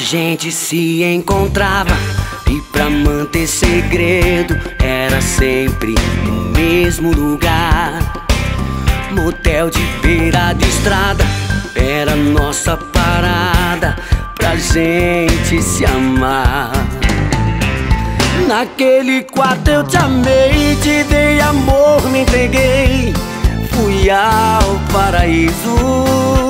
gente se encontrava e pra manter segredo era sempre no mesmo lugar. Motel de beira de estrada era nossa parada pra gente se amar. Naquele quarto eu te amei, te dei amor, me entreguei, fui ao paraíso.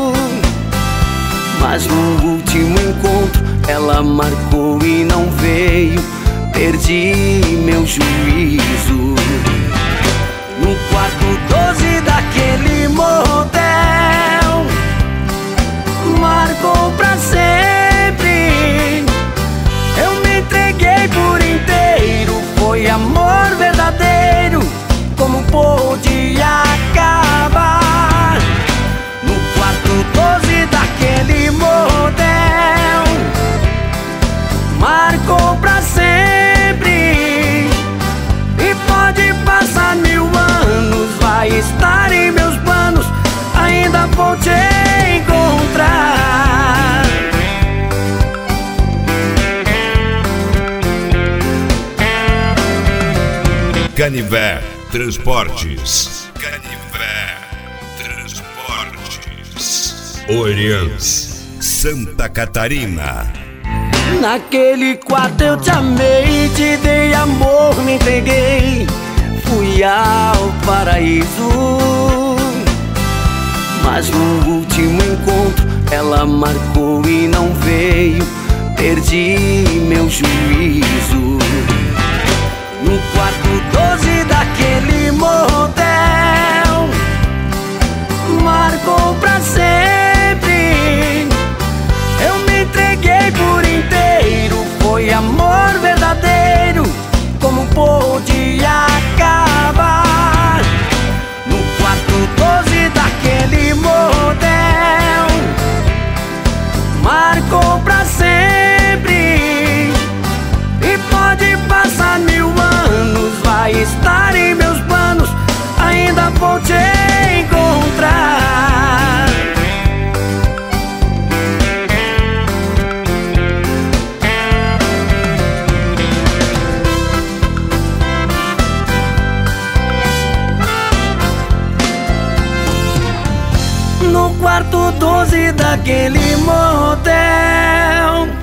Mas no último encontro ela marcou e não veio, perdi meu juízo. No quarto 12 daquele motel, marcou pra sempre. Eu me entreguei por inteiro, foi amor verdadeiro. Como pôde acabar? No quarto 12 daquele motel, marcou pra sempre. E pode passar 1000 anos, vai estar em meus planos, ainda vou te encontrar. Canivete Transportes. Canivete Transportes. Orleans, Santa Catarina. Naquele quarto eu te amei, te dei amor, me entreguei, fui ao paraíso. Mas no último encontro ela marcou e não veio, perdi meu juízo. No quarto 12 daquele motel, marcou pra sempre. Eu me entreguei por inteiro, foi amor verdadeiro. Como pôde acabar? No quarto 12 daquele motel, marcou pra sempre. E pode passar 1000 anos, vai estar em meus planos, ainda vou te encontrar. No quarto 12 daquele motel,